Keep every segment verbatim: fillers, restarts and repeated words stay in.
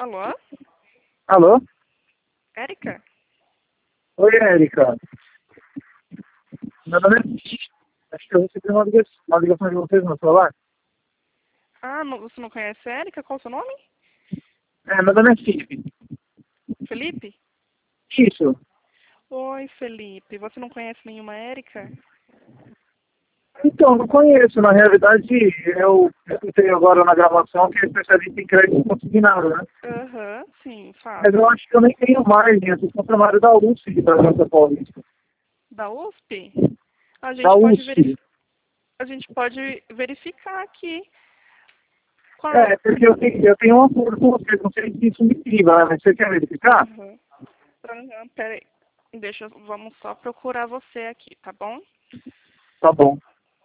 Alô? Alô? Érica? Oi, Érica. Meu nome é... Acho que eu recebi uma ligação, uma ligação de vocês no celular. Ah, não- você não conhece a Érica? Qual o seu nome? É, meu nome é Felipe. Felipe? Isso. Oi, Felipe. Você não conhece nenhuma Érica? Então, não conheço. Na realidade, eu escutei agora na gravação que é especialista em crédito consignado, né? Aham, sim, Mas fala. eu acho que eu nem tenho margem. Eu sou funcionário da U S P da França Paulista. Da U S P? A Da gente pode U S P. verif... a gente pode verificar aqui. Qual... É, porque eu tenho, eu tenho um acordo com vocês. Não sei se isso me priva, né? Mas você quer verificar? Aham. Aham, peraí. Deixa, eu- vamos só procurar você aqui, tá bom? Tá bom.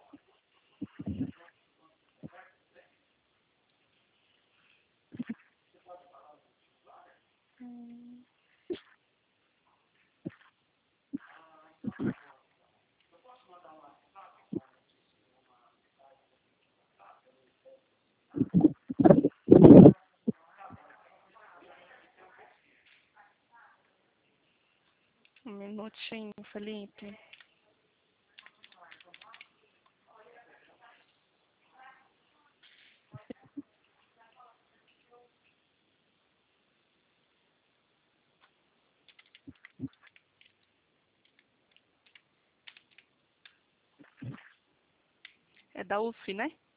Um minutinho, Felipe. É da U S F, né?